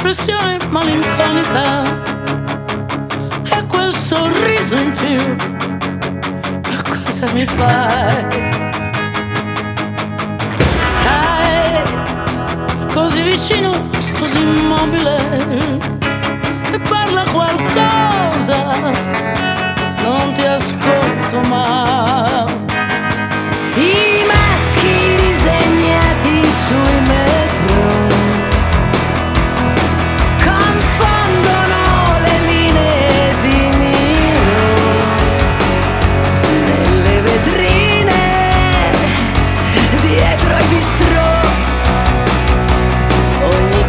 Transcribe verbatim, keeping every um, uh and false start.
espressione malinconica e quel sorriso in più. Ma cosa mi fai? Stai così vicino, così immobile, e parla qualcosa, non ti ascolto mai. I maschi disegnati sui me